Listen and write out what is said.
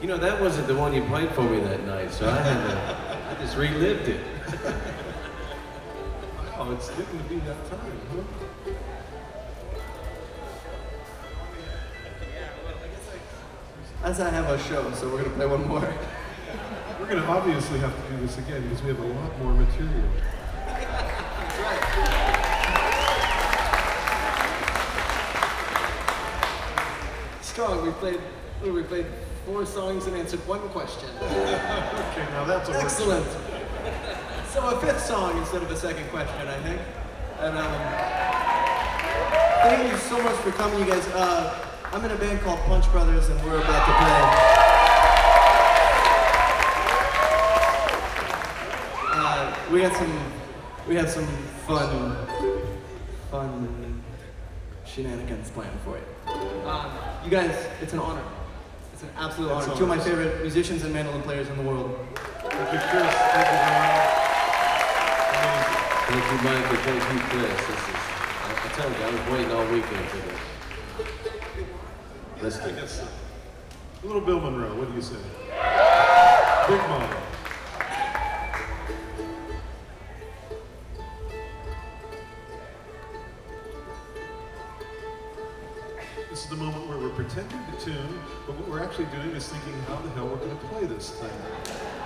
You know, that wasn't the one you played for me that night, so I just relived it. Wow, it's getting to be that time, huh? As I have a show, so we're gonna play one more. We're gonna obviously have to do this again because we have a lot more material. That's right. Strong. We played 4 songs and answered 1 question. Okay, now that's a Excellent. So a 5th song instead of a 2nd question, I think. And thank you so much for coming, you guys. I'm in a band called Punch Brothers, and we're about to play. We have some fun shenanigans planned for you. You guys, it's an honor. It's an absolute honor. 2 of my favorite musicians and mandolin players in the world. Thank you, Chris. Thank you, Ron. Thank you, Michael. Thank you, Chris. I tell you, I was waiting all weekend for this. Let's do I it. guess a little Bill Monroe, what do you say? Big Mama. This is the moment where we're pretending to tune, but what we're actually doing is thinking how the hell we're going to play this thing.